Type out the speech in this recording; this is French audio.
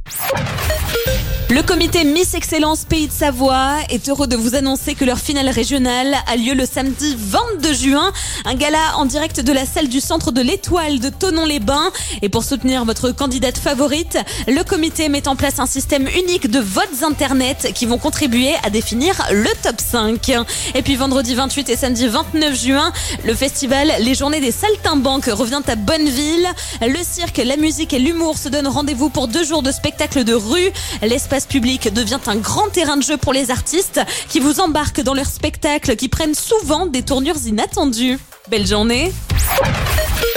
Le comité Miss Excellence Pays de Savoie est heureux de vous annoncer que leur finale régionale a lieu le samedi 22 juin. Un gala en direct de la salle du centre de l'Étoile de Thonon-les-Bains. Et pour soutenir votre candidate favorite, le comité met en place un système unique de votes internet qui vont contribuer à définir le top 5. Et puis vendredi 28 et samedi 29 juin, le festival Les Journées des Saltimbanques revient à Bonneville. Le cirque, la musique et l'humour se donnent rendez-vous pour 2 jours de spectacles de rue. L'espace public devient un grand terrain de jeu pour les artistes qui vous embarquent dans leurs spectacles qui prennent souvent des tournures inattendues. Belle journée!